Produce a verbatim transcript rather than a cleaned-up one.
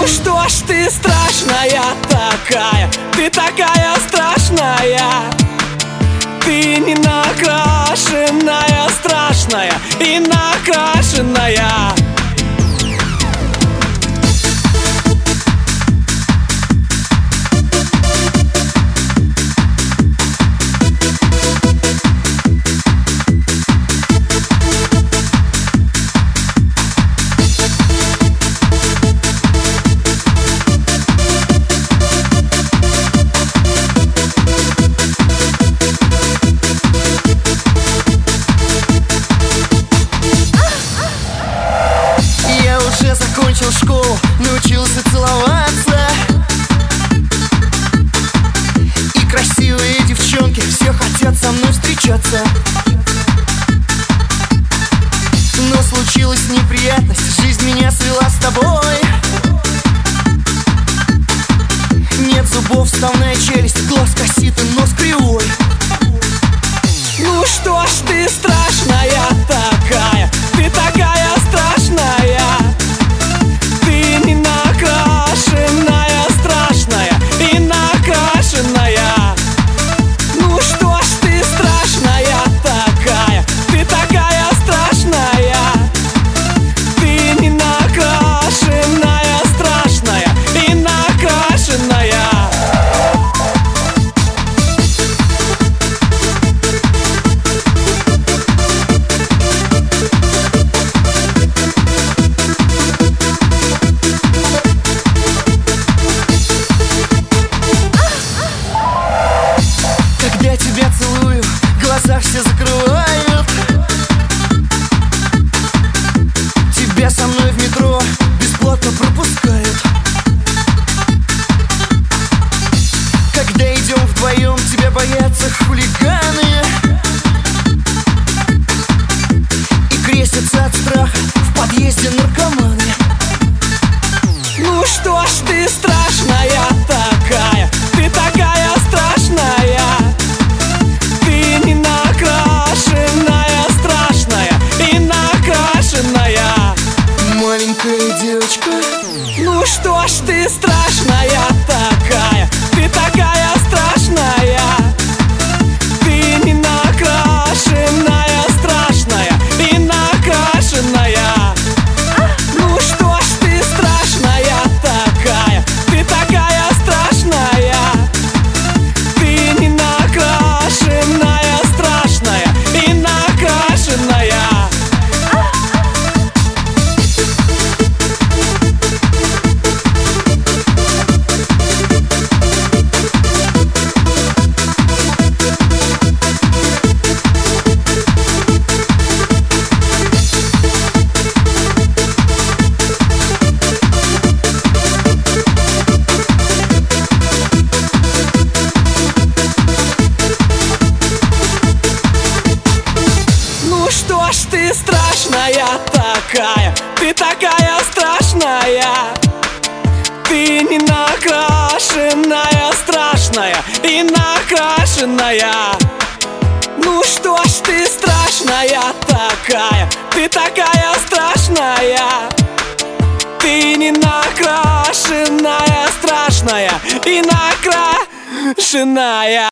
Ну что ж ты страшная такая, ты такая страшная. Ты не накрашенная, страшная и накрашенная. Закончил школу, научился целоваться, и красивые девчонки все хотят со мной встречаться. Но случилась неприятность, жизнь меня свела с тобой. Нет зубов, вставная челюсть, глаз косит и нос кривой. Ну что ж ты страшная такая, ты такая страшная. Ты не накрашенная, страшная и накрашенная. Ну что ж ты страшная такая, ты такая страшная. Ты не накрашенная, страшная и накрашенная. Когда тебя целую, глаза все закрывают. Тебя со мной в метро бесплатно пропускают. Когда идем вдвоем, тебя боятся хулиганы и крестятся от страха в подъезде наркоманы. Ну что ж ты страшная такая, ты такая страшная. Ты не накрашенная, страшная и накрашенная. Маленькая девочка. Ну что ж ты страшная такая, ты такая страшная. Ты не накрашенная, страшная и накрашенная. Ну что ж ты страшная такая, ты такая страшная. Ты не накрашенная, страшная и накрашенная. Ну что ж ты страшная такая, ты такая страшная. Ты не накрашенная, страшная и накрашенная. Ну что ж ты страшная такая, ты такая страшная. Ты не накрашенная, страшная и накрашенная.